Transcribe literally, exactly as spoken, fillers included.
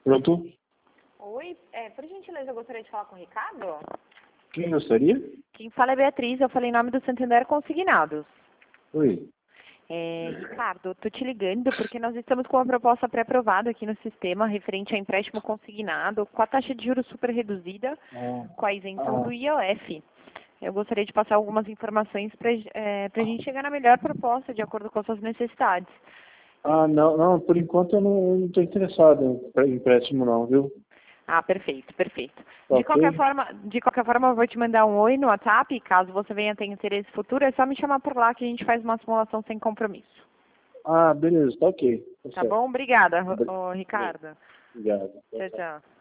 Pronto? Oi, é, por gentileza, eu gostaria de falar com o Ricardo. Quem gostaria? Quem fala é Beatriz, eu falei em nome do Santander Consignados. Oi. É, Ricardo, tô te ligando porque nós estamos com uma proposta pré-aprovada aqui no sistema referente a empréstimo consignado com a taxa de juros super reduzida, Ah, com a isenção ah, do I O F. Eu gostaria de passar algumas informações para é, a gente chegar na melhor proposta de acordo com as suas necessidades. ah, não, não, por enquanto eu não estou interessado em empréstimo não, viu? Ah, perfeito, perfeito. Tá De qualquer ok? forma, de qualquer forma, eu vou te mandar um oi no WhatsApp, caso você venha ter interesse futuro, é só me chamar por lá que a gente faz uma simulação sem compromisso. Ah, beleza, tá ok. Tá Tá certo. bom? Obrigada, Ro- Obri- ô, Ricardo. Obrigado. Tchau, Tchau, tchau. tchau.